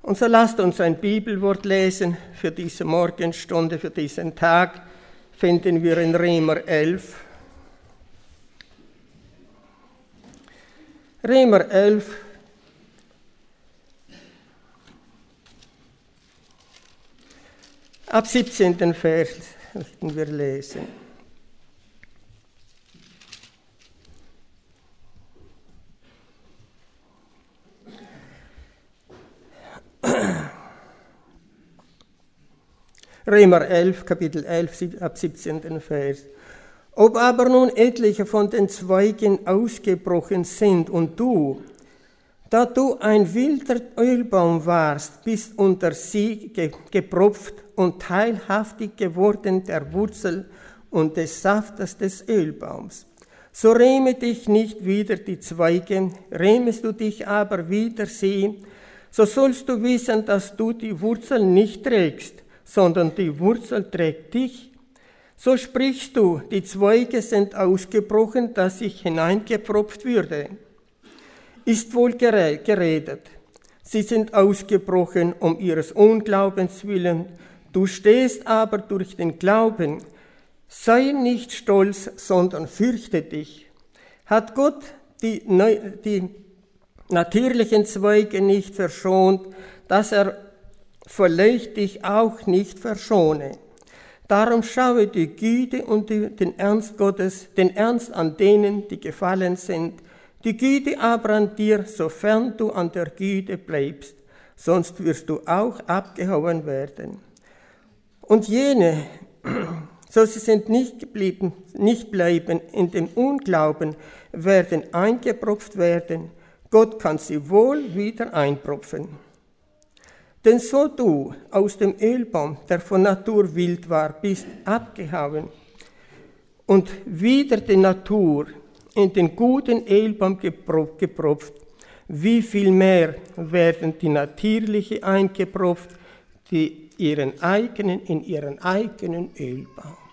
Und so lasst uns ein Bibelwort lesen für diese Morgenstunde, für diesen Tag, finden wir in Römer 11. Römer 11, ab 17. Vers möchten wir lesen. Römer 11, Kapitel 11, ab 17. Vers. Ob aber nun etliche von den Zweigen ausgebrochen sind und du, da du ein wilder Ölbaum warst, bist unter sie gepropft und teilhaftig geworden der Wurzel und des Saftes des Ölbaums. So rähme dich nicht wieder die Zweige, rähmest du dich aber wieder sie, so sollst du wissen, dass du die Wurzel nicht trägst, sondern die Wurzel trägt dich. So sprichst du, die Zweige sind ausgebrochen, dass ich hineingepropft würde. Ist wohl geredet. Sie sind ausgebrochen um ihres Unglaubens willen. Du stehst aber durch den Glauben. Sei nicht stolz, sondern fürchte dich. Hat Gott die natürlichen Zweige nicht verschont, dass er vielleicht dich auch nicht verschone. Darum schaue die Güte und den Ernst Gottes, den Ernst an denen, die gefallen sind, die Güte aber an dir, sofern du an der Güte bleibst, sonst wirst du auch abgehauen werden. Und jene, so sie sind nicht bleiben in dem Unglauben, werden eingepropft werden. Gott kann sie wohl wieder einpropfen. Denn so du aus dem Ölbaum, der von Natur wild war, bist abgehauen und wieder die Natur in den guten Ölbaum gepropft, wie viel mehr werden die Natürliche eingepropft, in ihren eigenen Ölbaum.